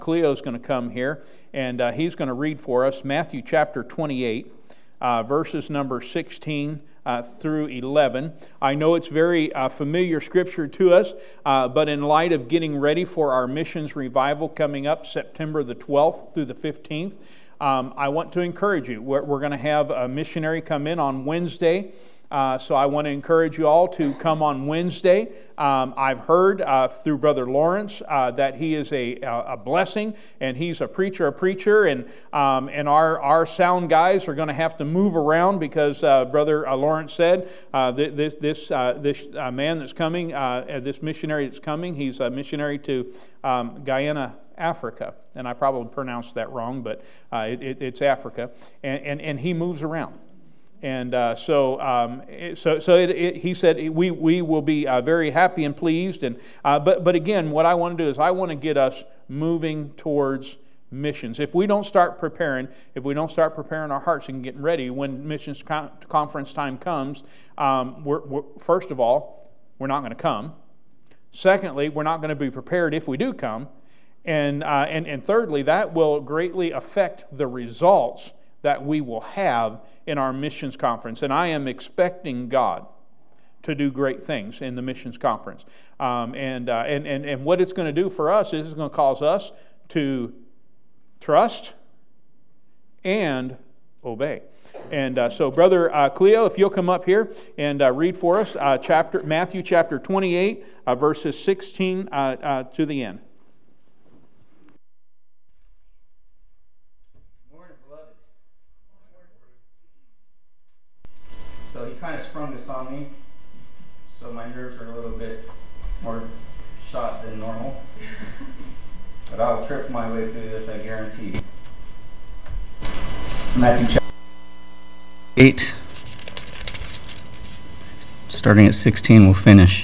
Cleo's going to come here, and he's going to read for us Matthew chapter 28, verses number 16 through 11. I know it's very familiar scripture to us, but in light of getting ready for our missions revival coming up September the 12th through the 15th, I want to encourage you. We're going to have a missionary come in on Wednesday. So I want to encourage you all to come on Wednesday. I've heard through Brother Lawrence that he is a blessing, and he's a preacher, and our sound guys are going to have to move around because Brother Lawrence said this man that's coming, this missionary that's coming, he's a missionary to Guyana, Africa, and I probably pronounced that wrong, but it's Africa, and he moves around. And he said we will be very happy and pleased. And but again, what I want to do is I want to get us moving towards missions. If we don't start preparing our hearts and getting ready when missions conference time comes, first of all, we're not going to come. Secondly, we're not going to be prepared if we do come. And thirdly, that will greatly affect the results that we will have in our missions conference. And I am expecting God to do great things in the missions conference. And what it's going to do for us is it's going to cause us to trust and obey. And so Brother Cleo, if you'll come up here and read for us Matthew chapter 28, verses 16 to the end. So he kind of sprung this on me, so my nerves are a little bit more shot than normal. But I'll trip my way through this, I guarantee. Matthew chapter 8, starting at 16, we'll finish.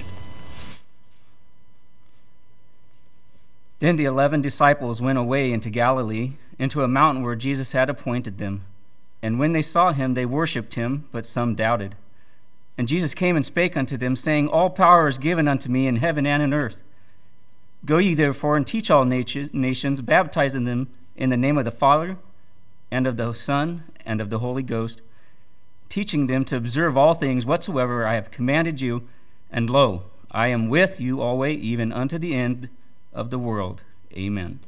Then the 11 disciples went away into Galilee, into a mountain where Jesus had appointed them. And when they saw him, they worshipped him, but some doubted. And Jesus came and spake unto them, saying, All power is given unto me in heaven and in earth. Go ye therefore and teach all nations, baptizing them in the name of the Father, and of the Son, and of the Holy Ghost, teaching them to observe all things whatsoever I have commanded you. And lo, I am with you always, even unto the end of the world. Amen.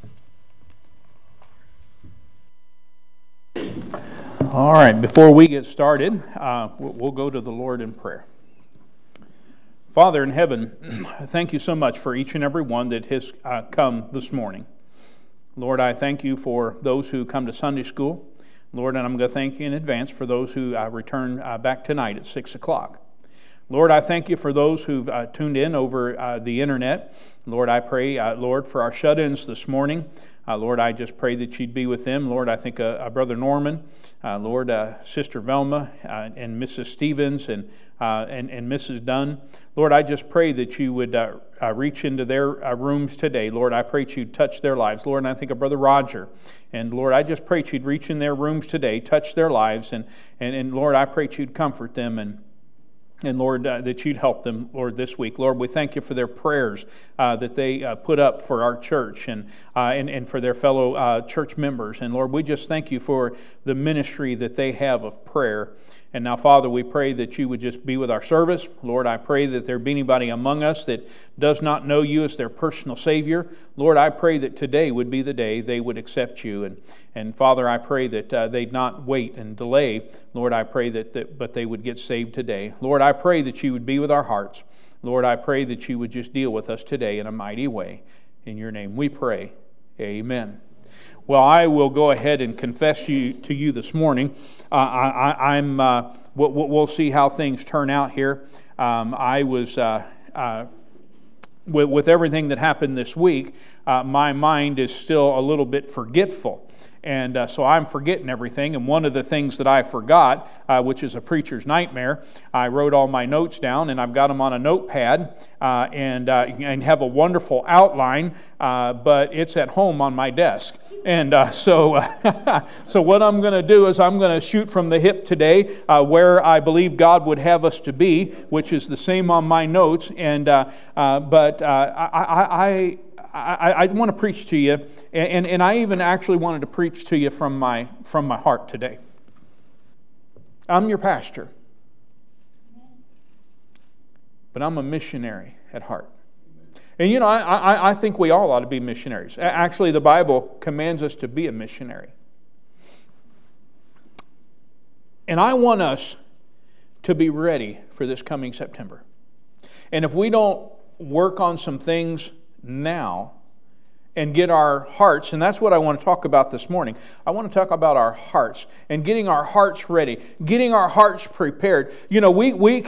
All right, before we get started, we'll go to the Lord in prayer. Father in heaven, thank you so much for each and every one that has come this morning. Lord, I thank you for those who come to Sunday school. Lord, and I'm going to thank you in advance for those who return back tonight at 6 o'clock. Lord, I thank you for those who've tuned in over the internet. Lord, I pray, Lord, for our shut-ins this morning. Lord, I just pray that you'd be with them. Lord, I think Brother Norman, Lord, Sister Velma, and Mrs. Stevens, and Mrs. Dunn. Lord, I just pray that you would reach into their rooms today. Lord, I pray that you'd touch their lives. Lord, and I think of Brother Roger. And Lord, I just pray that you'd reach in their rooms today, touch their lives, and Lord, I pray that you'd comfort them and Lord, that you'd help them, Lord, this week. Lord, we thank you for their prayers that they put up for our church and for their fellow church members. And Lord, we just thank you for the ministry that they have of prayer. And now, Father, we pray that you would just be with our service. Lord, I pray that there be anybody among us that does not know you as their personal Savior. Lord, I pray that today would be the day they would accept you. And Father, I pray that they'd not wait and delay. Lord, I pray but they would get saved today. Lord, I pray that you would be with our hearts. Lord, I pray that you would just deal with us today in a mighty way. In your name we pray. Amen. Well, I will go ahead and confess to you this morning. We'll see how things turn out here. I was with everything that happened this week. My mind is still a little bit forgetful. And so I'm forgetting everything. And one of the things that I forgot, which is a preacher's nightmare, I wrote all my notes down, and I've got them on a notepad, and have a wonderful outline, but it's at home on my desk. And so what I'm going to do is I'm going to shoot from the hip today, where I believe God would have us to be, which is the same on my notes. And but I want to preach to you, and I even actually wanted to preach to you from my heart today. I'm your pastor, but I'm a missionary at heart. And you know, I think we all ought to be missionaries. Actually, the Bible commands us to be a missionary. And I want us to be ready for this coming September. And if we don't work on some things now and get our hearts, and that's what I want to talk about this morning. I want to talk about our hearts and getting our hearts ready, getting our hearts prepared. You know,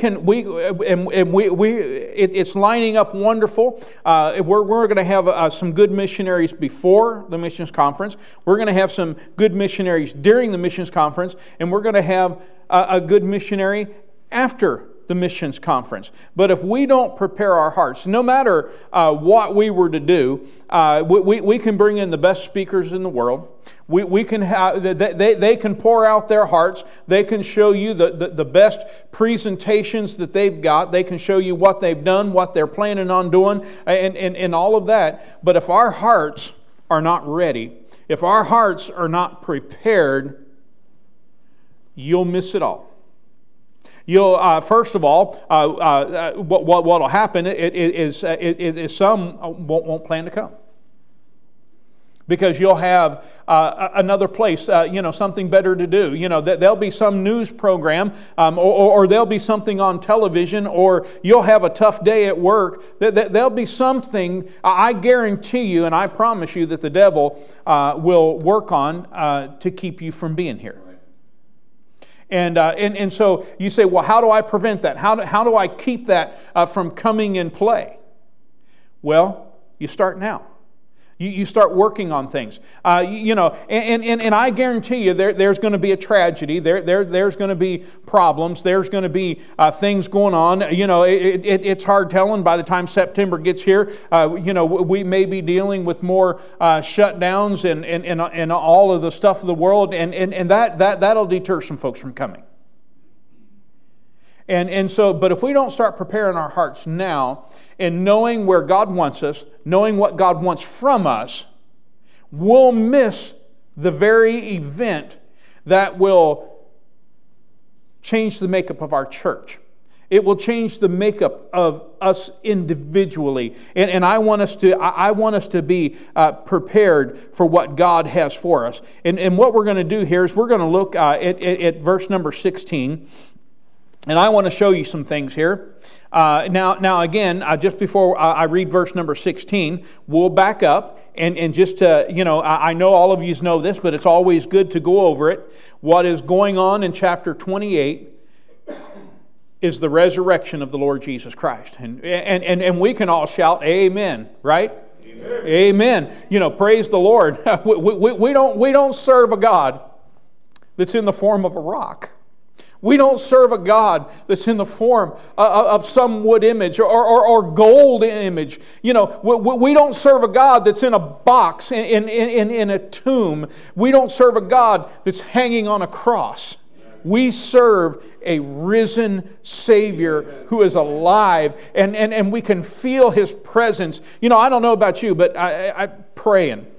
it's lining up wonderful. We're going to have some good missionaries before the missions conference. We're going to have some good missionaries during the missions conference, and we're going to have a good missionary after the missions conference. But if we don't prepare our hearts, no matter what we were to do, we can bring in the best speakers in the world. We can have, they can pour out their hearts. They can show you the best presentations that they've got. They can show you what they've done, what they're planning on doing, and all of that. But if our hearts are not ready, if our hearts are not prepared, you'll miss it all. You'll first of all, what will happen is some won't plan to come, because you'll have another place, something better to do. You know, there'll be some news program, or there'll be something on television, or you'll have a tough day at work. There'll be something. I guarantee you, and I promise you, that the devil will work on to keep you from being here. And so you say, well, how do I prevent that? How do I keep that from coming in play? Well, you start now. You start working on things. And I guarantee you there's going to be a tragedy. There's going to be problems. There's going to be things going on. You know, it's hard telling by the time September gets here. We may be dealing with more shutdowns and all of the stuff of the world, and that'll deter some folks from coming. And so, but if we don't start preparing our hearts now and knowing where God wants us, knowing what God wants from us, we'll miss the very event that will change the makeup of our church. It will change the makeup of us individually. And I want us to be prepared for what God has for us. And what we're going to do here is we're going to look at verse number 16. And I want to show you some things here. Now again, just before I read verse number 16, we'll back up and just I know all of you know this, but it's always good to go over it. What is going on in chapter 28 is the resurrection of the Lord Jesus Christ, and we can all shout amen, right? Amen. Amen. You know, praise the Lord. we don't serve a God that's in the form of a rock. We don't serve a God that's in the form of some wood image or gold image. You know, we don't serve a God that's in a box, in a tomb. We don't serve a God that's hanging on a cross. We serve a risen Savior who is alive, and we can feel His presence. You know, I don't know about you, but I'm praying,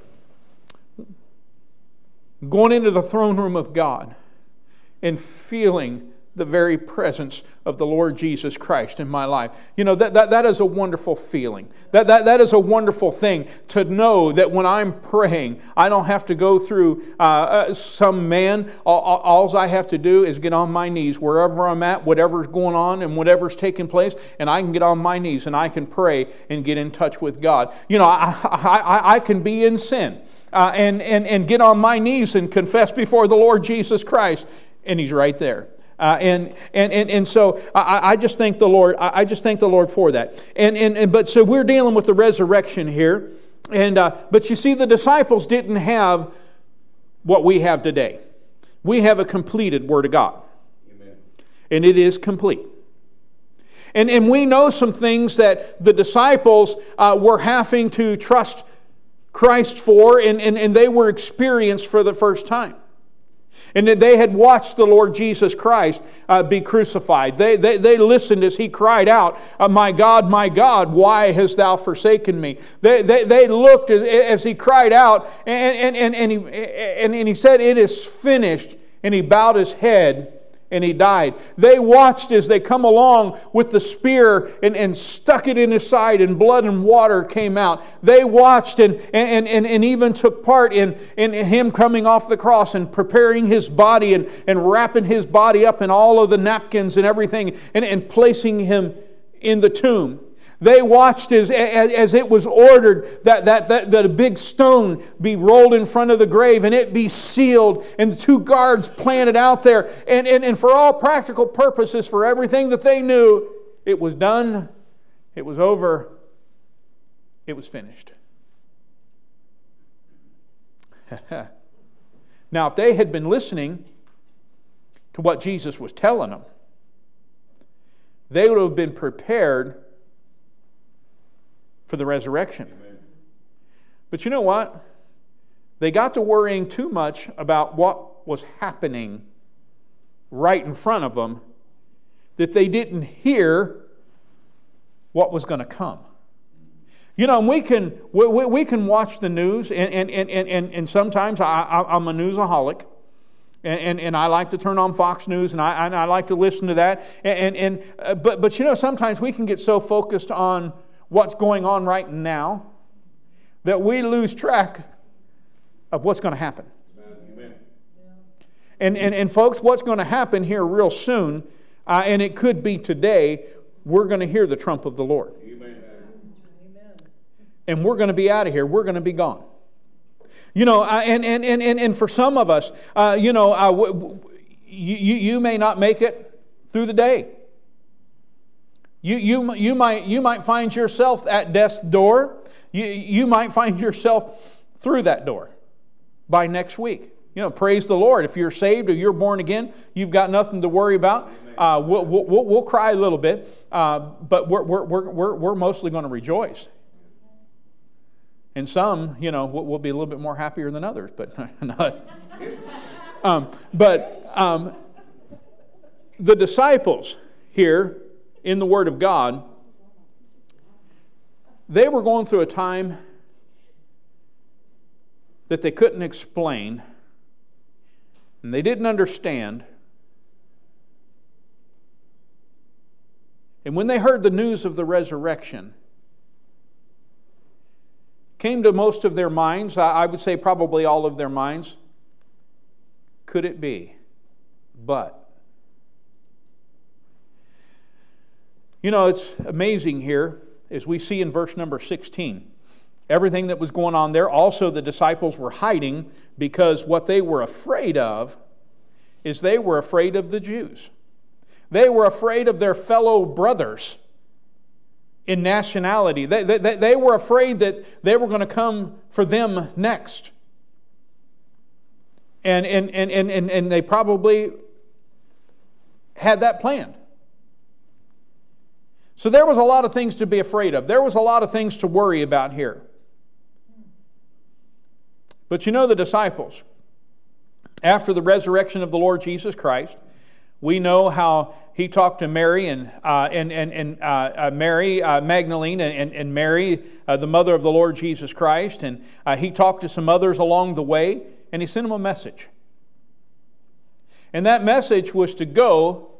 going into the throne room of God, and feeling the very presence of the Lord Jesus Christ in my life. You know, that is a wonderful feeling. That is a wonderful thing to know that when I'm praying, I don't have to go through some man. All I have to do is get on my knees wherever I'm at, whatever's going on and whatever's taking place, and I can get on my knees and I can pray and get in touch with God. You know, I can be in sin and get on my knees and confess before the Lord Jesus Christ, and He's right there. And so I just thank the Lord. I just thank the Lord for that. But so we're dealing with the resurrection here, but you see, the disciples didn't have what we have today. We have a completed Word of God. Amen. And it is complete. And we know some things that the disciples were having to trust Christ for, and they were experienced for the first time. And that they had watched the Lord Jesus Christ be crucified. They listened as He cried out, my God, why hast Thou forsaken me? They looked as He cried out, and He said, it is finished. And He bowed His head and He died. They watched as they come along with the spear and stuck it in His side, and blood and water came out. They watched and even took part in Him coming off the cross and preparing His body and wrapping His body up in all of the napkins and everything and placing Him in the tomb. They watched as it was ordered that a big stone be rolled in front of the grave and it be sealed, and the 2 guards planted out there. And for all practical purposes, for everything that they knew, it was done, it was over, it was finished. Now, if they had been listening to what Jesus was telling them, they would have been prepared for the resurrection. Amen. But you know what? They got to worrying too much about what was happening right in front of them, that they didn't hear what was going to come. You know, and we can watch the news, and sometimes I'm a newsaholic, and I like to turn on Fox News, and I like to listen to that. But you know, sometimes we can get so focused on what's going on right now that we lose track of what's going to happen. Amen. And folks, what's going to happen here real soon, and it could be today, we're going to hear the trump of the Lord. Amen. And we're going to be out of here. We're going to be gone. You know, and for some of us, you may not make it through the day. You might find yourself at death's door. You might find yourself through that door by next week. You know, praise the Lord. If you're saved or you're born again, you've got nothing to worry about. We'll cry a little bit, but we're mostly going to rejoice. And some, you know, we'll be a little bit more happier than others, but not. The disciples here in the Word of God, they were going through a time that they couldn't explain, and they didn't understand. And when they heard the news of the resurrection, came to most of their minds, I would say probably all of their minds, could it be? But you know, it's amazing here, as we see in verse number 16. Everything that was going on there, also the disciples were hiding, because what they were afraid of is they were afraid of the Jews. They were afraid of their fellow brothers in nationality. They were afraid that they were going to come for them next. And they probably had that planned. So there was a lot of things to be afraid of. There was a lot of things to worry about here. But you know, the disciples, after the resurrection of the Lord Jesus Christ, we know how He talked to Mary and Mary Magdalene and Mary, the mother of the Lord Jesus Christ, and He talked to some others along the way, and He sent them a message. And that message was to go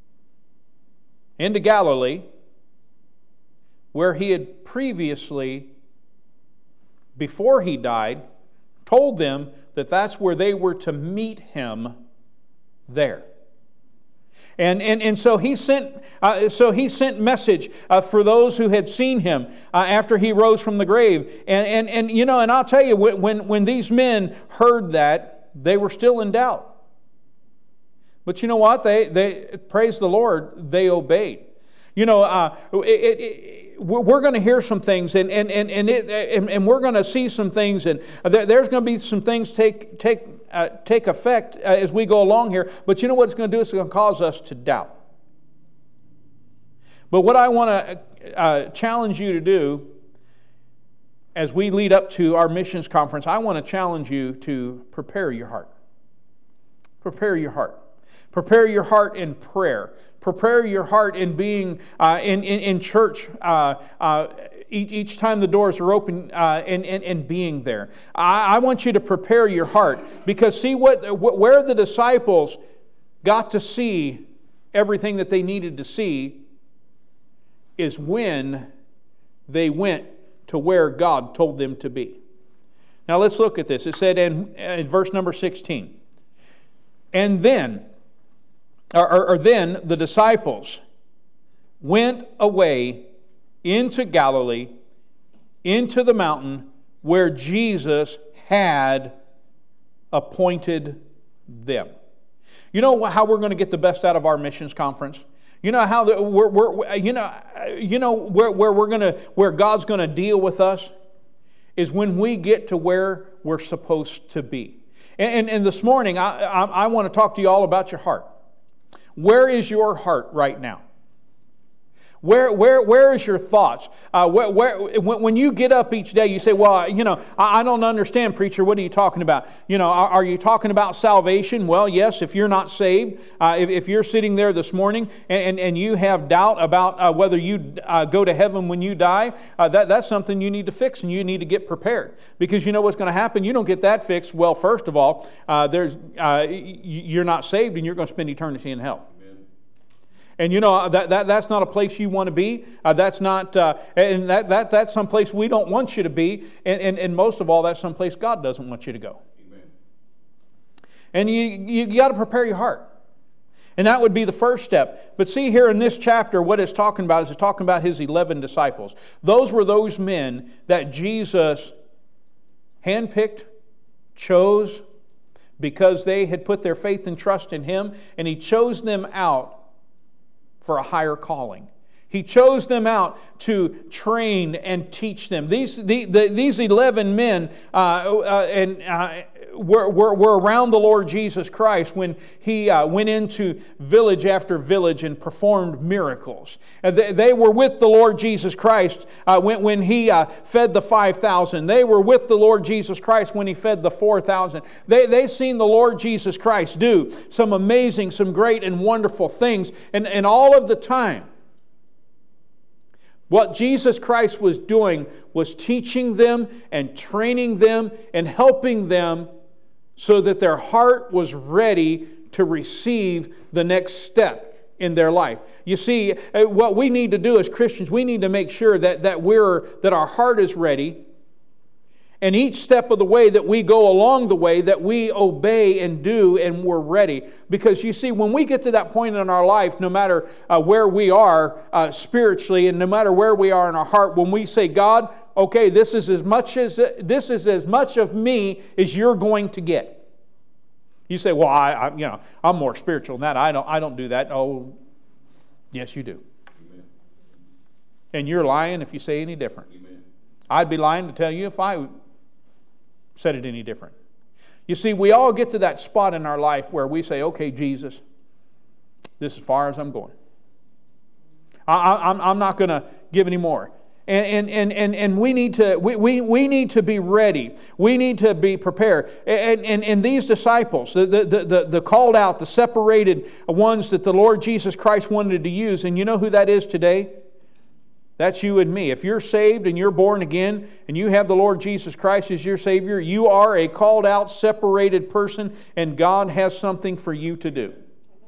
into Galilee, where He had previously, before He died, told them that that's where they were to meet Him there. And so he sent message for those who had seen Him after He rose from the grave. And you know, and I'll tell you, when these men heard that, they were still in doubt. But you know what? They praise the Lord, they obeyed. You know, we're going to hear some things, and we're going to see some things, and there's going to be some things take effect as we go along here. But you know what it's going to do? It's going to cause us to doubt. But what I want to challenge you to do as we lead up to our missions conference, I want to challenge you to prepare your heart. Prepare your heart. Prepare your heart in prayer. Prepare your heart in being in church each time the doors are open and being there. I want you to prepare your heart, because see where the disciples got to see everything that they needed to see is when they went to where God told them to be. Now let's look at this. It said in verse number 16, and then, or then the disciples went away into Galilee, into the mountain where Jesus had appointed them. You know how we're going to get the best out of our missions conference? You know how where God's going to deal with us is when we get to where we're supposed to be. And this morning, I want to talk to you all about your heart. Where is your heart right now? Where is your thoughts? When you get up each day, you say, well, I don't understand, preacher. What are you talking about? Are you talking about salvation? Well, yes, if you're not saved, if you're sitting there this morning and you have doubt about whether you go to heaven when you die, that's something you need to fix, and you need to get prepared. Because you know what's going to happen? You don't get that fixed. Well, first of all, you're not saved, and you're going to spend eternity in hell. And that's not a place you want to be. That's not, and that's some place we don't want you to be. And most of all, that's some place God doesn't want you to go. Amen. And you got to prepare your heart. And that would be the first step. But see here in this chapter, what it's talking about is it's talking about His 11 disciples. Those were those men that Jesus handpicked, chose, because they had put their faith and trust in Him, and He chose them out for a higher calling. He chose them out to train and teach them. These 11 men were around the Lord Jesus Christ when He went into village after village and performed miracles. They were with the Lord Jesus Christ when He fed the 5,000. They were with the Lord Jesus Christ when He fed the 4,000. They've seen the Lord Jesus Christ do some amazing, some great and wonderful things. And all of the time, what Jesus Christ was doing was teaching them and training them and helping them so that their heart was ready to receive the next step in their life. You see, what we need to do as Christians, we need to make sure that our heart is ready, and each step of the way that we go along the way, that we obey and do, and we're ready. Because you see, when we get to that point in our life, no matter where we are spiritually, and no matter where we are in our heart, when we say, God, okay, this is as much of me as you're going to get. You say, well, I'm more spiritual than that. I don't do that. Oh, yes, you do. Amen. And you're lying if you say any different. Amen. I'd be lying to tell you if I said it any different. You see, we all get to that spot in our life where we say, okay, Jesus, this is as far as I'm going. I'm not going to give any more. And we need to be ready. We need to be prepared. And these disciples, the called out, the separated ones that the Lord Jesus Christ wanted to use, and you know who that is today? That's you and me. If you're saved and you're born again and you have the Lord Jesus Christ as your Savior, you are a called out, separated person, and God has something for you to do.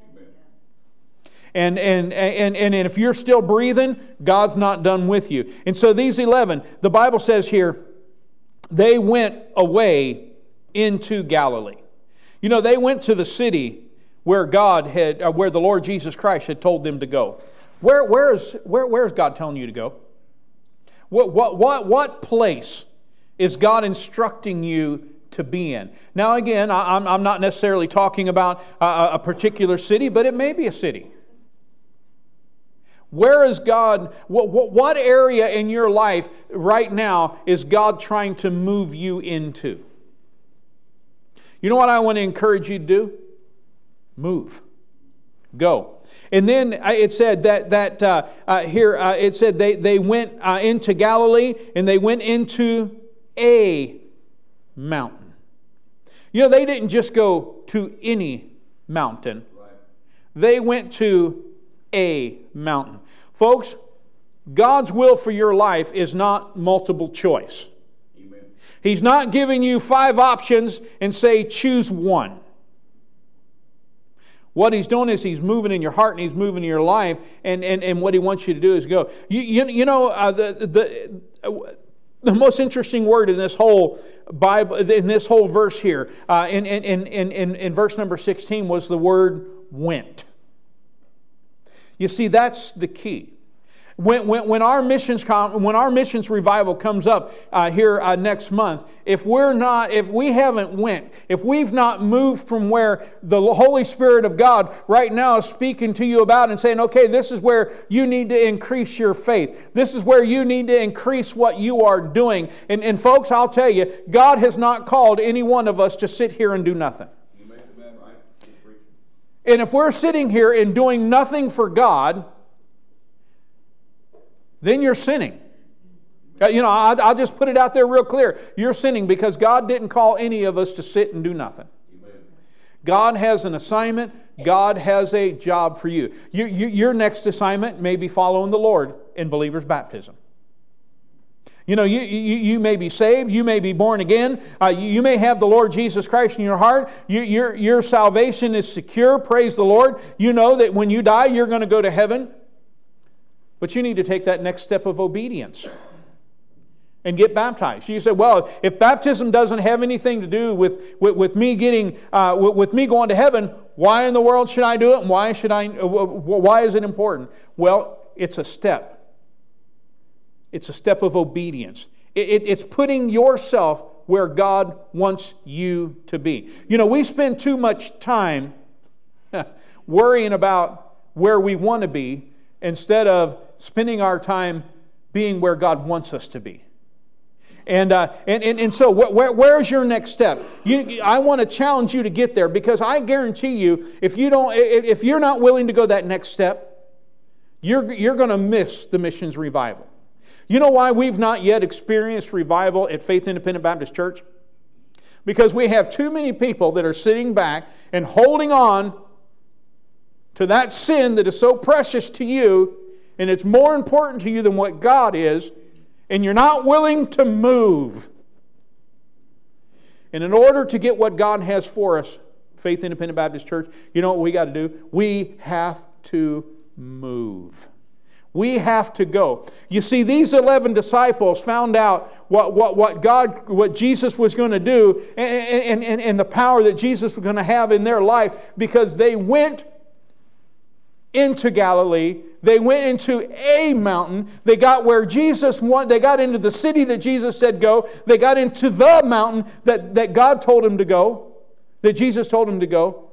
And if you're still breathing, God's not done with you. And so these 11, the Bible says here, they went away into Galilee. You know, they went to the city where where the Lord Jesus Christ had told them to go. Where is God telling you to go? What place is God instructing you to be in? Now again, I'm not necessarily talking about a particular city, but it may be a city. Where is God? What area in your life right now is God trying to move you into? You know what I want to encourage you to do? Move. Go. And then it said it said they went into Galilee, and they went into a mountain. You know, they didn't just go to any mountain. They went to a mountain. Folks, God's will for your life is not multiple choice. Amen. He's not giving you 5 options and say, choose one. What He's doing is He's moving in your heart and He's moving in your life, and what He wants you to do is go. You know, the most interesting word in this whole Bible, in this whole verse here, in verse number 16, was the word went. You see, that's the key. When our missions revival comes up here next month, if we haven't went, if we've not moved from where the Holy Spirit of God right now is speaking to you about and saying, okay, this is where you need to increase your faith. This is where you need to increase what you are doing. And folks, I'll tell you, God has not called any one of us to sit here and do nothing. And if we're sitting here and doing nothing for God, then you're sinning. You know, I'll just put it out there real clear. You're sinning because God didn't call any of us to sit and do nothing. God has an assignment. God has a job for you. Your next assignment may be following the Lord in believer's baptism. You know, you may be saved. You may be born again. You may have the Lord Jesus Christ in your heart. Your salvation is secure. Praise the Lord. You know that when you die, you're going to go to heaven. But you need to take that next step of obedience and get baptized. You say, well, if baptism doesn't have anything to do with me going to heaven, why in the world should I do it? And why is it important? Well, it's a step. It's a step of obedience. It's putting yourself where God wants you to be. You know, we spend too much time worrying about where we want to be instead of spending our time being where God wants us to be. And so where's your next step? I want to challenge you to get there, because I guarantee you, if you're not willing to go that next step, you're going to miss the missions revival. You know why we've not yet experienced revival at Faith Independent Baptist Church? Because we have too many people that are sitting back and holding on to that sin that is so precious to you, and it's more important to you than what God is, and you're not willing to move. And in order to get what God has for us, Faith Independent Baptist Church, you know what we got to do? We have to move. We have to go. You see, these 11 disciples found out what Jesus was going to do, and the power that Jesus was going to have in their life, because they went into Galilee. They went into a mountain. They got where Jesus wanted. They got into the city that Jesus said go. They got into the mountain that God told him to go, that Jesus told him to go.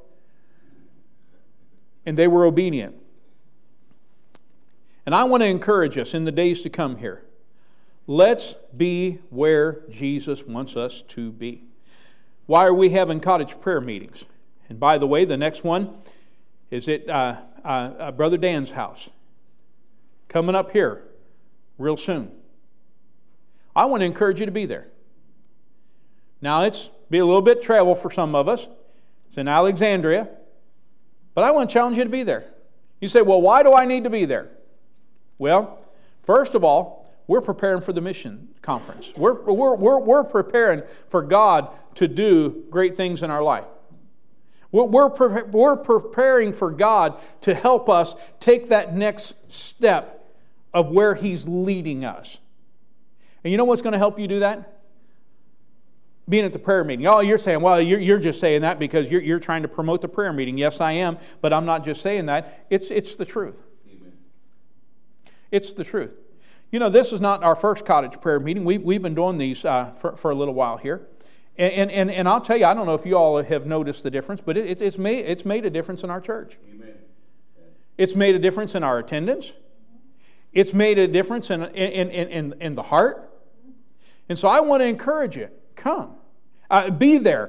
And they were obedient. And I want to encourage us in the days to come here. Let's be where Jesus wants us to be. Why are we having cottage prayer meetings? And by the way, the next one is at Brother Dan's house. Coming up here real soon. I want to encourage you to be there. Now, it's be a little bit travel for some of us. It's in Alexandria. But I want to challenge you to be there. You say, well, why do I need to be there? Well, first of all, we're preparing for the mission conference. We're preparing for God to do great things in our life. We're preparing for God to help us take that next step of where He's leading us. And you know what's going to help you do that? Being at the prayer meeting. Oh, you're saying, well, you're just saying that because you're trying to promote the prayer meeting. Yes, I am, but I'm not just saying that. It's the truth. It's the truth. You know, this is not our first cottage prayer meeting. We've been doing these for a little while here. And I'll tell you, I don't know if you all have noticed the difference, but it's made a difference in our church. Amen. It's made a difference in our attendance. It's made a difference in the heart. And so I want to encourage you, come. Be there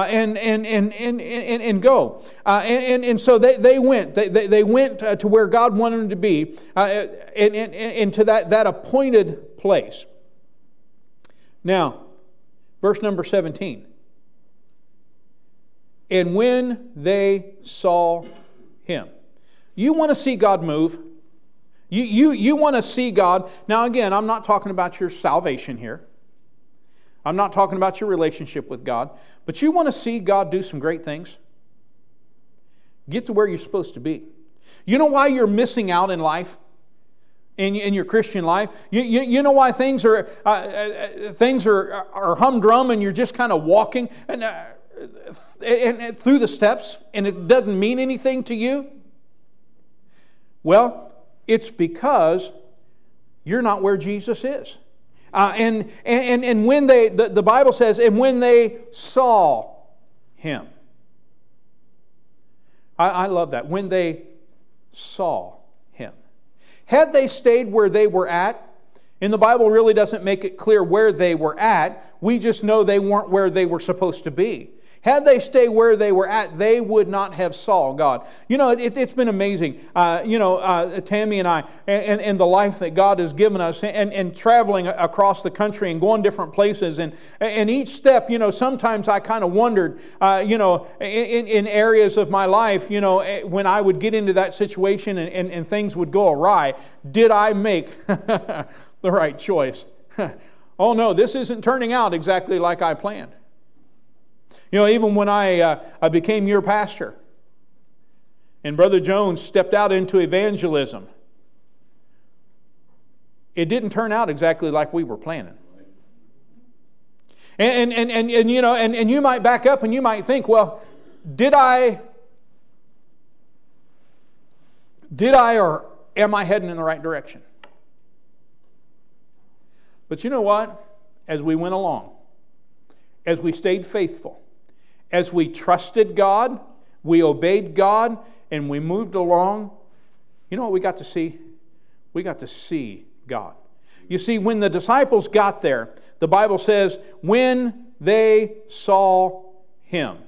and go. And so they went. They went to where God wanted them to be, and to that appointed place. Now, verse number 17. And when they saw Him. You want to see God move? You want to see God. Now again, I'm not talking about your salvation here. I'm not talking about your relationship with God. But you want to see God do some great things? Get to where you're supposed to be. You know why you're missing out in life? In your Christian life? You know why things are humdrum and you're just kind of walking and through the steps and it doesn't mean anything to you? Well, it's because you're not where Jesus is. And when the Bible says, and when they saw Him. I love that. When they saw Him. Had they stayed where they were at, and the Bible really doesn't make it clear where they were at, we just know they weren't where they were supposed to be. Had they stayed where they were at, they would not have saw God. You know, it's been amazing. Tammy and I, and the life that God has given us, and traveling across the country and going different places, and each step, sometimes I kind of wondered, in areas of my life, when I would get into that situation and things would go awry, did I make the right choice? Oh no, this isn't turning out exactly like I planned. Even when I became your pastor and Brother Jones stepped out into evangelism, it didn't turn out exactly like we were planning. And you might back up and you might think, well, did I or am I heading in the right direction? But you know what? As we went along, as we stayed faithful, as we trusted God, we obeyed God, and we moved along, you know what we got to see? We got to see God. You see, when the disciples got there, the Bible says, when they saw Him,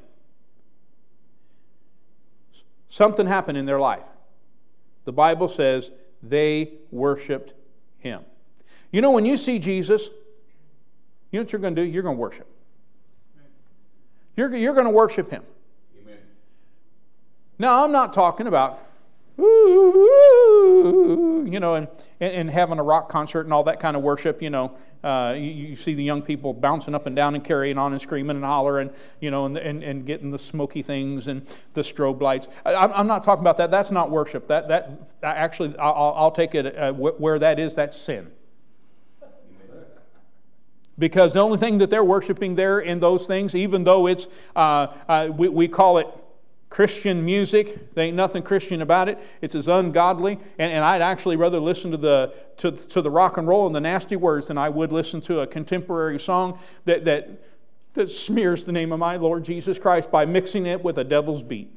something happened in their life. The Bible says they worshiped Him. When you see Jesus, you know what you're going to do? You're going to worship. You're going to worship Him. Amen. Now, I'm not talking about, and having a rock concert and all that kind of worship. You see the young people bouncing up and down and carrying on and screaming and hollering, and getting the smoky things and the strobe lights. I'm not talking about that. That's not worship. That actually, I'll take it where that is. That's sin. Because the only thing that they're worshiping there in those things, even though it's, we call it Christian music, there ain't nothing Christian about it. It's as ungodly, and I'd actually rather listen to the rock and roll and the nasty words than I would listen to a contemporary song that smears the name of my Lord Jesus Christ by mixing it with a devil's beat.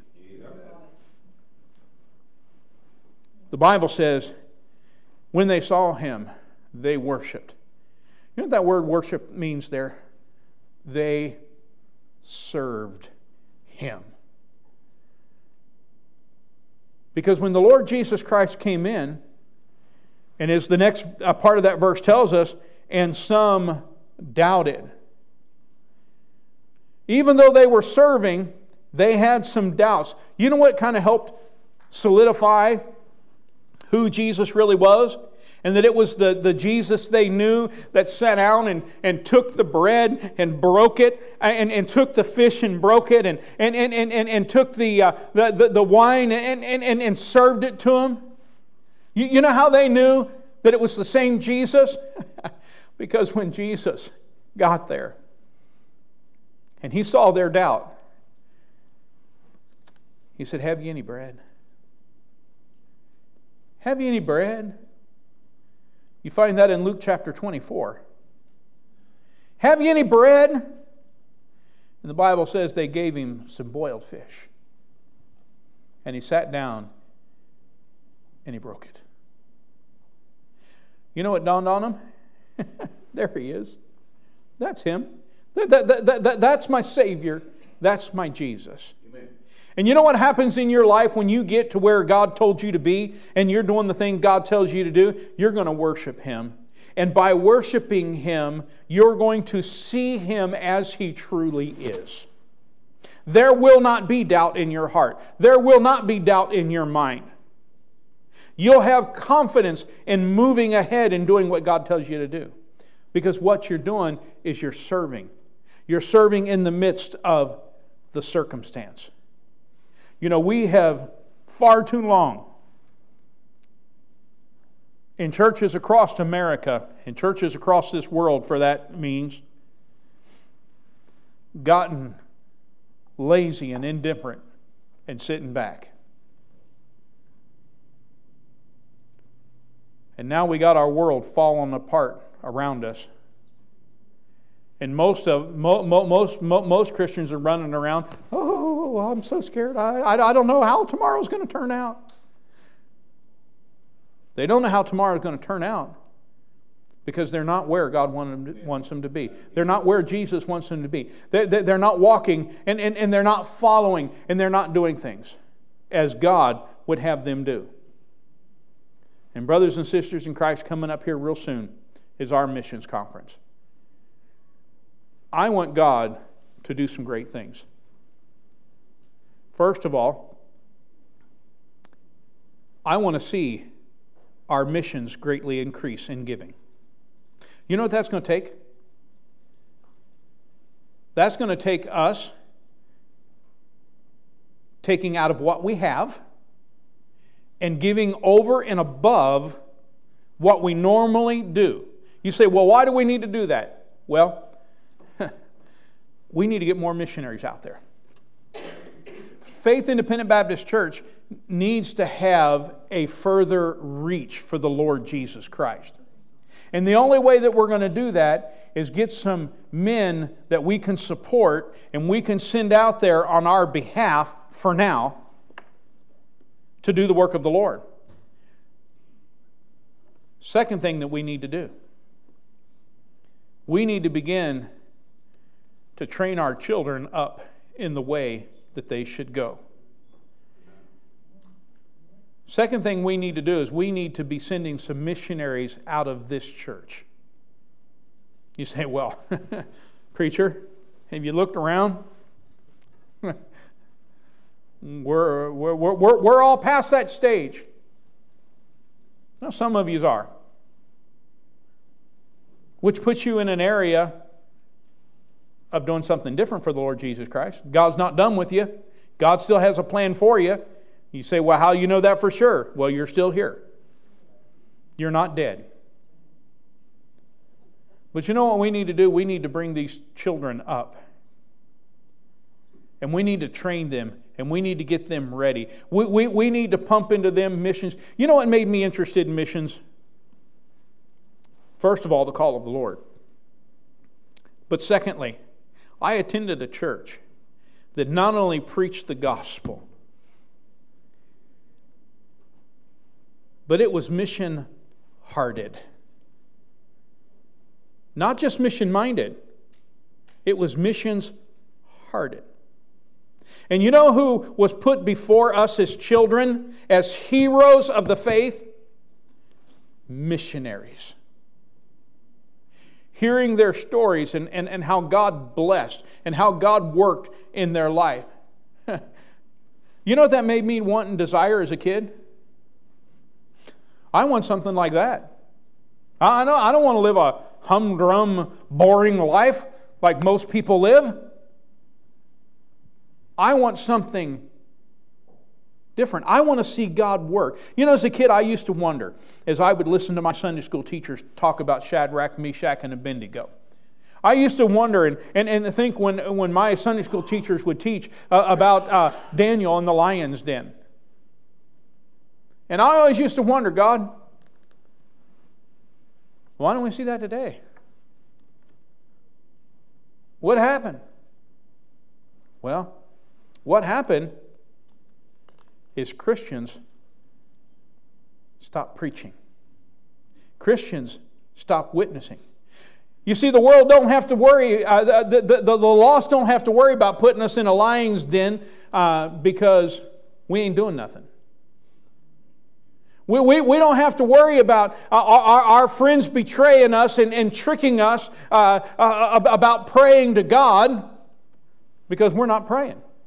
The Bible says, when they saw Him, they worshiped. You know what that word worship means there? They served Him. Because when the Lord Jesus Christ came in, and as the next part of that verse tells us, and some doubted. Even though they were serving, they had some doubts. You know what kind of helped solidify who Jesus really was? And that it was the Jesus they knew that sat down and took the bread and broke it, and took the fish and broke it, and took the wine and served it to them. You know how they knew that it was the same Jesus? Because when Jesus got there and He saw their doubt, He said, "Have you any bread? Have you any bread?" You find that in Luke chapter 24. Have you any bread? And the Bible says they gave Him some boiled fish. And He sat down and He broke it. You know what dawned on Him? There He is. That's Him. That's my Savior. That's my Jesus. Amen. And you know what happens in your life when you get to where God told you to be and you're doing the thing God tells you to do? You're going to worship Him. And by worshiping Him, you're going to see Him as He truly is. There will not be doubt in your heart. There will not be doubt in your mind. You'll have confidence in moving ahead and doing what God tells you to do. Because what you're doing is you're serving. You're serving in the midst of the circumstance. You know, we have far too long in churches across America, in churches across this world for that means, gotten lazy and indifferent and sitting back. And now we got our world falling apart around us. And most Christians are running around, oh, I'm so scared. I don't know how tomorrow's going to turn out. They don't know how tomorrow's going to turn out because they're not where God wants them to be. They're not where Jesus wants them to be. They're not walking and they're not following and they're not doing things as God would have them do. And brothers and sisters in Christ, coming up here real soon is our missions conference. I want God to do some great things. First of all, I want to see our missions greatly increase in giving. You know what that's going to take? That's going to take us taking out of what we have and giving over and above what we normally do. You say, well, why do we need to do that? Well, we need to get more missionaries out there. Faith Independent Baptist Church needs to have a further reach for the Lord Jesus Christ. And the only way that we're going to do that is get some men that we can support and we can send out there on our behalf for now to do the work of the Lord. Second thing that we need to do, we need to begin to train our children up in the way that they should go. Second thing we need to do is we need to be sending some missionaries out of this church. You say, well, preacher, have you looked around? We're all past that stage. Now, some of yous are. Which puts you in an area of doing something different for the Lord Jesus Christ. God's not done with you. God still has a plan for you. You say, well, how do you know that for sure? Well, you're still here. You're not dead. But you know what we need to do? We need to bring these children up. And we need to train them. And we need to get them ready. We need to pump into them missions. You know what made me interested in missions? First of all, the call of the Lord. But secondly, I attended a church that not only preached the gospel, but it was mission-hearted. Not just mission-minded. It was missions-hearted. And you know who was put before us as children, as heroes of the faith? Missionaries. Hearing their stories and how God blessed and how God worked in their life. You know what that made me want and desire as a kid? I want something like that. I don't want to live a humdrum, boring life like most people live. I want something different. I want to see God work. You know, as a kid, I used to wonder, as I would listen to my Sunday school teachers talk about Shadrach, Meshach, and Abednego. I used to wonder and think when my Sunday school teachers would teach about Daniel in the lion's den. And I always used to wonder, God, why don't we see that today? What happened? Well, what happened is Christians stopped preaching. Christians stopped witnessing. You see, the world don't have to worry, the lost don't have to worry about putting us in a lion's den because we ain't doing nothing. We don't have to worry about our friends betraying us and tricking us about praying to God because we're not praying.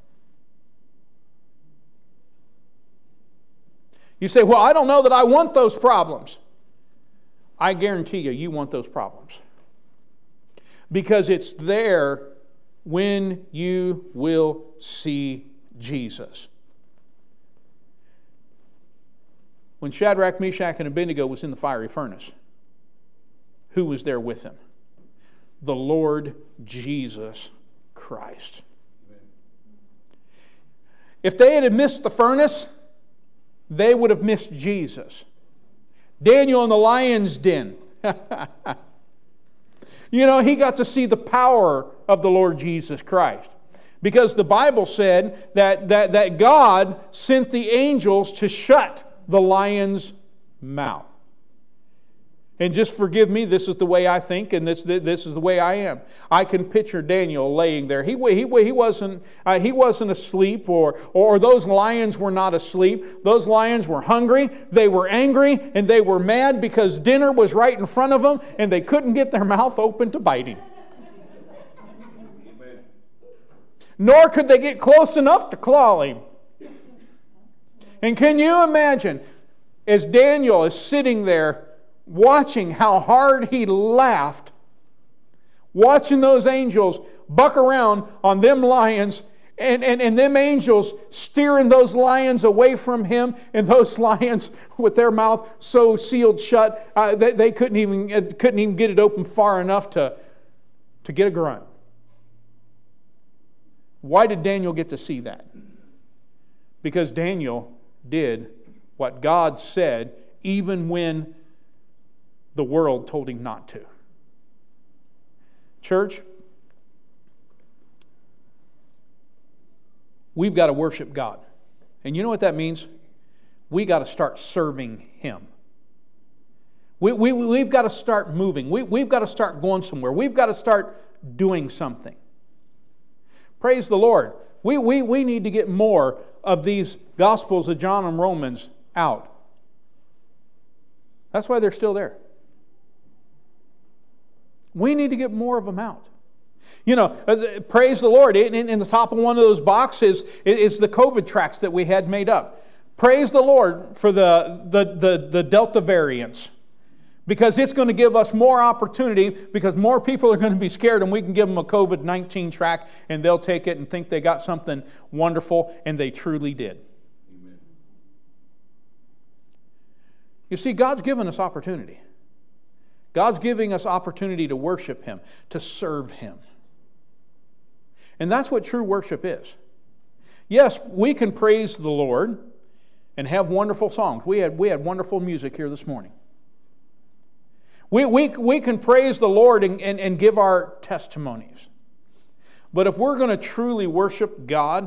You say, well, I don't know that I want those problems. I guarantee you want those problems. Because it's there when you will see Jesus. When Shadrach, Meshach, and Abednego was in the fiery furnace, who was there with them? The Lord Jesus Christ. If they had missed the furnace, they would have missed Jesus. Daniel in the lion's den. He got to see the power of the Lord Jesus Christ. Because the Bible said that God sent the angels to shut the lion's mouth. And just forgive me, this is the way I think, and this is the way I am. I can picture Daniel laying there. He wasn't asleep, or those lions were not asleep. Those lions were hungry, they were angry, and they were mad because dinner was right in front of them, and they couldn't get their mouth open to bite him. Nor could they get close enough to claw him. And can you imagine, as Daniel is sitting there, watching how hard he laughed, watching those angels buck around on them lions, and them angels steering those lions away from him, and those lions with their mouth so sealed shut, they couldn't even get it open far enough to get a grunt. Why did Daniel get to see that? Because Daniel did what God said, even when the world told him not to. Church, we've got to worship God. And you know what that means? We got to start serving Him. We've got to start moving. We've got to start going somewhere. We've got to start doing something. Praise the Lord. We need to get more of these Gospels of John and Romans out. That's why they're still there. We need to get more of them out. Praise the Lord. In the top of one of those boxes is the COVID tracts that we had made up. Praise the Lord for the Delta variants. Because it's going to give us more opportunity, because more people are going to be scared, and we can give them a COVID-19 tract, and they'll take it and think they got something wonderful, and they truly did. Amen. You see, God's given us opportunity. God's giving us opportunity to worship Him, to serve Him. And that's what true worship is. Yes, we can praise the Lord and have wonderful songs. We had wonderful music here this morning. We can praise the Lord and give our testimonies. But if we're going to truly worship God,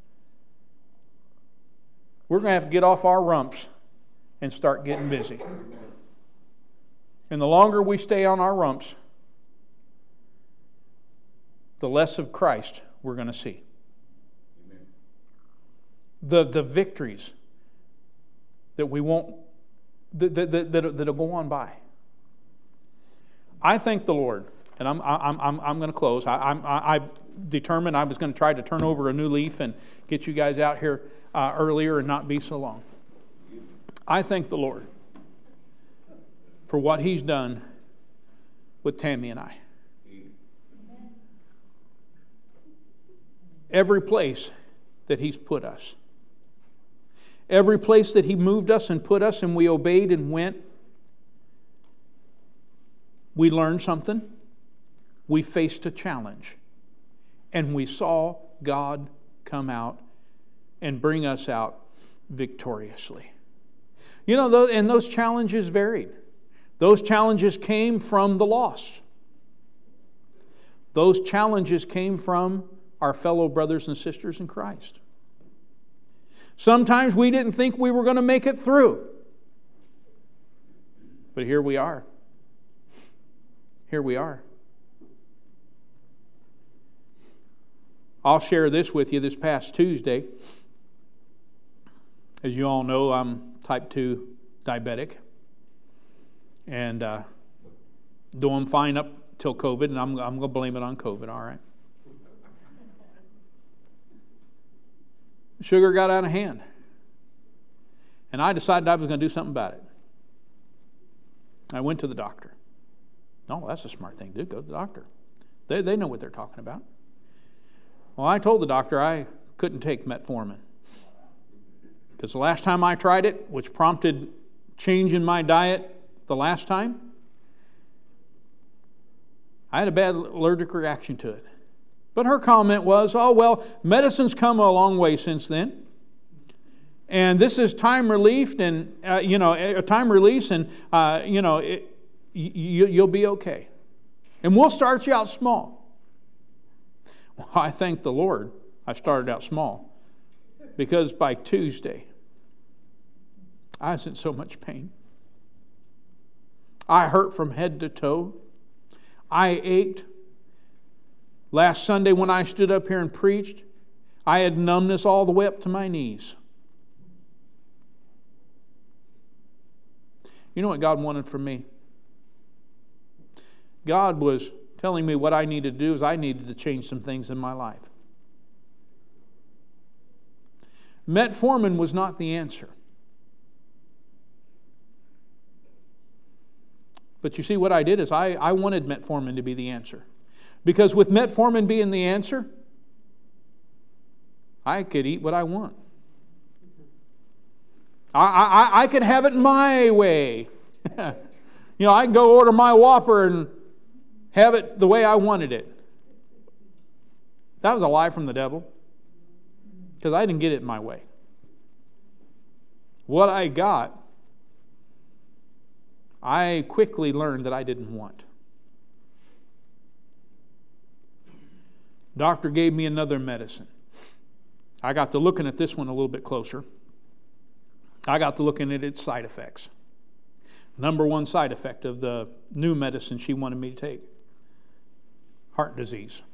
we're going to have to get off our rumps and start getting busy. And the longer we stay on our rumps, the less of Christ we're going to see. Amen. The victories that we won't, that'll go on by. I thank the Lord, and I'm going to close. I determined I was going to try to turn over a new leaf and get you guys out here earlier and not be so long. I thank the Lord for what He's done with Tammy and I. Every place that He's put us, every place that He moved us and put us, and we obeyed and went, we learned something, we faced a challenge, and we saw God come out and bring us out victoriously. And those challenges varied. Those challenges came from the lost. Those challenges came from our fellow brothers and sisters in Christ. Sometimes we didn't think we were going to make it through. But here we are. Here we are. I'll share this with you. This past Tuesday, as you all know, I'm type 2 diabetic. And doing fine up till COVID, and I'm going to blame it on COVID, all right? Sugar got out of hand. And I decided I was going to do something about it. I went to the doctor. Oh, that's a smart thing to do. Go to the doctor. They know what they're talking about. Well, I told the doctor I couldn't take metformin. Because the last time I tried it, which prompted change in my diet the last time, I had a bad allergic reaction to it. But her comment was, oh, well, medicine's come a long way since then. And this is time released, and, you'll be okay. And we'll start you out small. Well, I thank the Lord I started out small. Because by Tuesday, I was in so much pain. I hurt from head to toe. I ached. Last Sunday when I stood up here and preached, I had numbness all the way up to my knees. You know what God wanted from me? God was telling me what I needed to do is I needed to change some things in my life. Metformin was not the answer. But you see, what I did is I wanted metformin to be the answer. Because with metformin being the answer, I could eat what I want. I could have it my way. I could go order my Whopper and have it the way I wanted it. That was a lie from the devil. Because I didn't get it my way. What I got, I quickly learned that I didn't want. Doctor gave me another medicine. I got to looking at this one a little bit closer. I got to looking at its side effects. Number one side effect of the new medicine she wanted me to take: heart disease.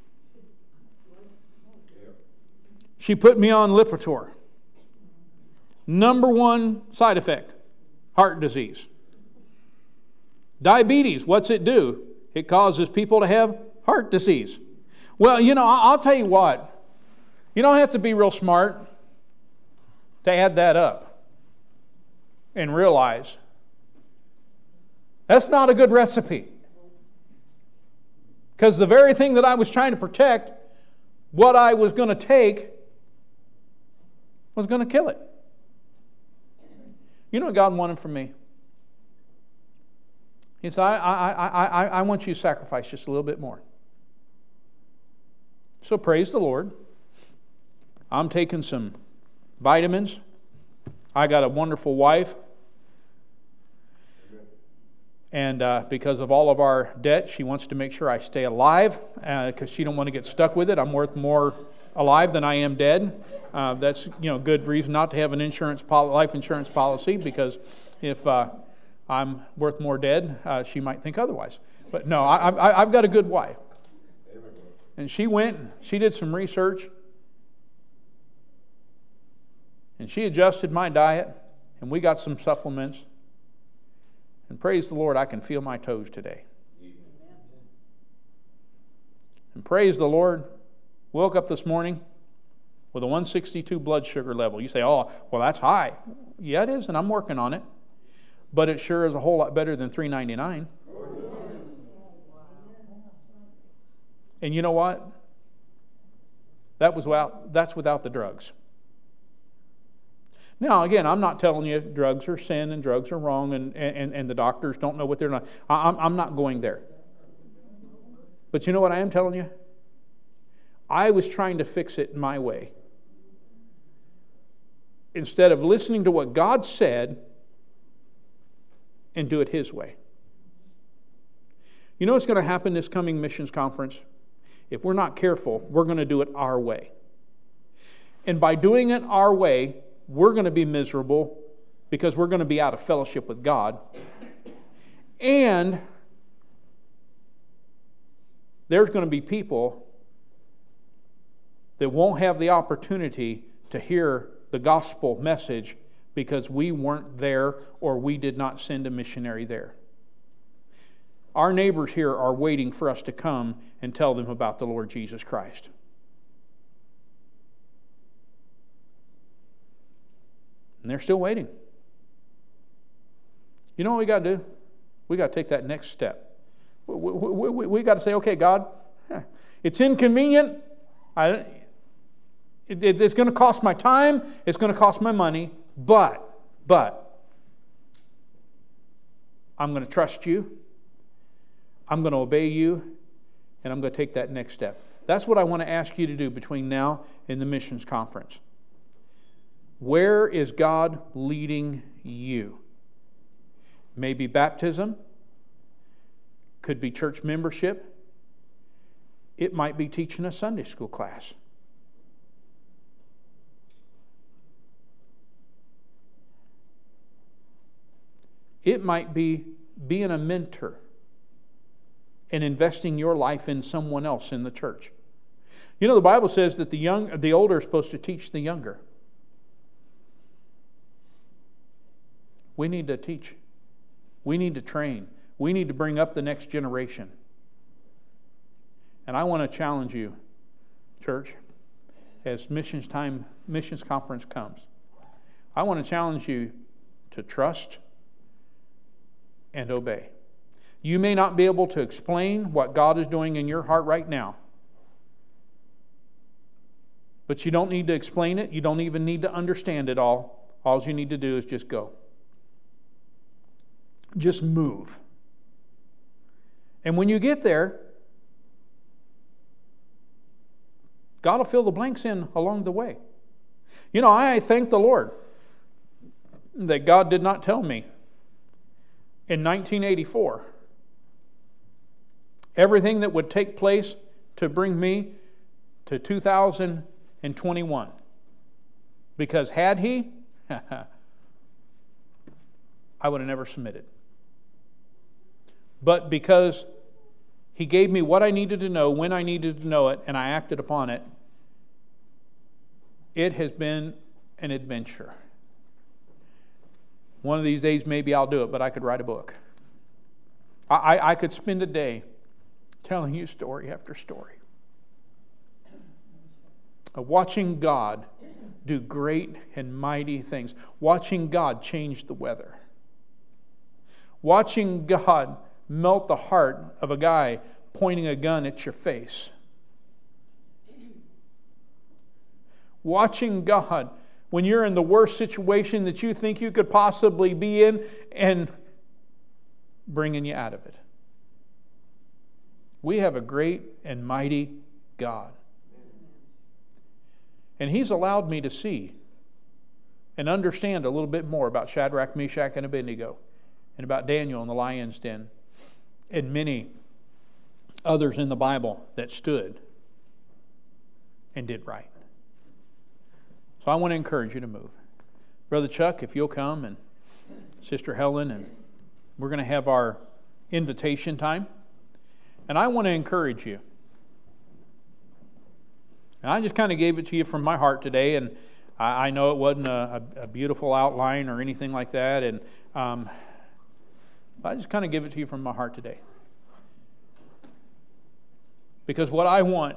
She put me on Lipitor. Number one side effect: heart disease. Diabetes, what's it do? It causes people to have heart disease. Well, I'll tell you what. You don't have to be real smart to add that up and realize that's not a good recipe. Because the very thing that I was trying to protect, what I was going to take, was going to kill it. You know what God wanted from me? He said, I want you to sacrifice just a little bit more. So praise the Lord. I'm taking some vitamins. I got a wonderful wife. And because of all of our debt, she wants to make sure I stay alive because she don't want to get stuck with it. I'm worth more alive than I am dead. That's good reason not to have an life insurance policy, because if I'm worth more dead, she might think otherwise. But no, I've got a good wife. And she went, she did some research, and she adjusted my diet, and we got some supplements. And praise the Lord, I can feel my toes today. And praise the Lord, woke up this morning with a 162 blood sugar level. You say, oh, well, that's high. Yeah, it is, and I'm working on it. But it sure is a whole lot better than 399. And you know what? That's without the drugs. Now, again, I'm not telling you drugs are sin and drugs are wrong and the doctors don't know what they're not. I'm not going there. But you know what I am telling you? I was trying to fix it my way. Instead of listening to what God said and do it His way. You know what's going to happen this coming missions conference? If we're not careful, we're going to do it our way. And by doing it our way, we're going to be miserable because we're going to be out of fellowship with God. And there's going to be people that won't have the opportunity to hear the gospel message because we weren't there or we did not send a missionary there. Our neighbors here are waiting for us to come and tell them about the Lord Jesus Christ. And they're still waiting. You know what we got to do? We got to take that next step. We got to say, okay, God, it's inconvenient. It's going to cost my time. It's going to cost my money. But I'm going to trust you. I'm going to obey you. And I'm going to take that next step. That's what I want to ask you to do between now and the missions conference. Where is God leading you? Maybe baptism. Could be church membership. It might be teaching a Sunday school class. It might be being a mentor and investing your life in someone else in the church. You know, the Bible says that the older are supposed to teach the younger. We need to teach. We need to train. We need to bring up the next generation. And I want to challenge you, church, as missions conference comes. I want to challenge you to trust and obey. You may not be able to explain what God is doing in your heart right now. But you don't need to explain it. You don't even need to understand it all. All you need to do is just go. Just move. And when you get there, God will fill the blanks in along the way. You know, I thank the Lord that God did not tell me in 1984 everything that would take place to bring me to 2021. Because had He, I would have never submitted. But because He gave me what I needed to know, when I needed to know it, and I acted upon it, it has been an adventure. One of these days maybe I'll do it, but I could write a book. I could spend a day telling you story after story of watching God do great and mighty things. Watching God change the weather. Watching God melt the heart of a guy pointing a gun at your face. Watching God when you're in the worst situation that you think you could possibly be in and bringing you out of it. We have a great and mighty God. And He's allowed me to see and understand a little bit more about Shadrach, Meshach, and Abednego, and about Daniel in the lion's den, and many others in the Bible that stood and did right. So I want to encourage you to move. Brother Chuck, if you'll come, and Sister Helen, and we're going to have our invitation time. And I want to encourage you. And I just kind of gave it to you from my heart today, and I know it wasn't a beautiful outline or anything like that, and I just kind of give it to you from my heart today. Because what I want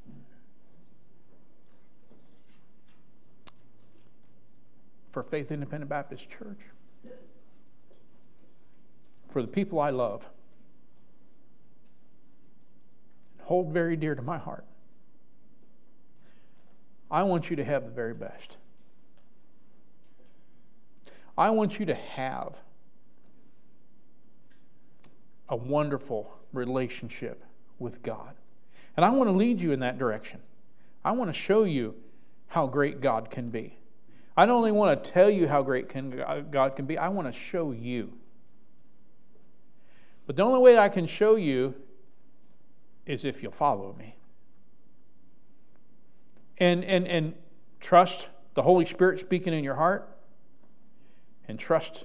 for Faith Independent Baptist Church, for the people I love, hold very dear to my heart, I want you to have the very best. I want you to have a wonderful relationship with God. And I want to lead you in that direction. I want to show you how great God can be. I don't only want to tell you how great God can be, I want to show you. But the only way I can show you is if you'll follow me. And trust the Holy Spirit speaking in your heart, and trust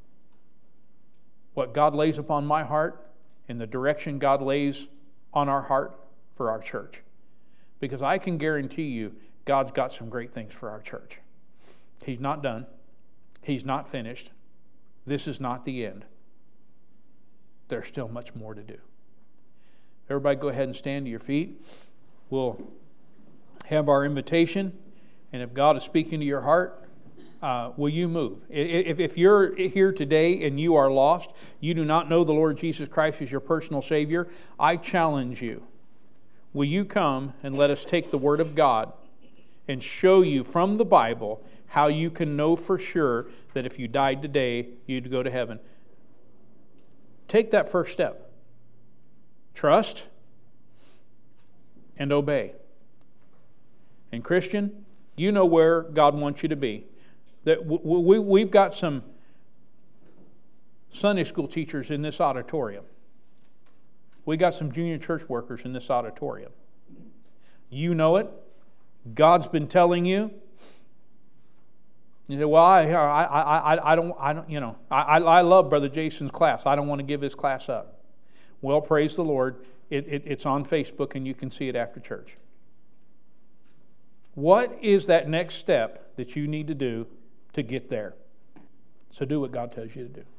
what God lays upon my heart and the direction God lays on our heart for our church. Because I can guarantee you God's got some great things for our church. He's not done. He's not finished. This is not the end. There's still much more to do. Everybody go ahead and stand to your feet. We'll have our invitation. And if God is speaking to your heart, will you move? If you're here today and you are lost, you do not know the Lord Jesus Christ as your personal Savior, I challenge you. Will you come and let us take the Word of God and show you from the Bible how you can know for sure that if you died today, you'd go to heaven? Take that first step. Trust and obey. And Christian, you know where God wants you to be. That we've got some Sunday school teachers in this auditorium. We got some junior church workers in this auditorium. You know it. God's been telling you. You say, well, I don't, you know, I love Brother Jason's class. I don't want to give his class up. Well, praise the Lord. It's on Facebook and you can see it after church. What is that next step that you need to do to get there? So do what God tells you to do.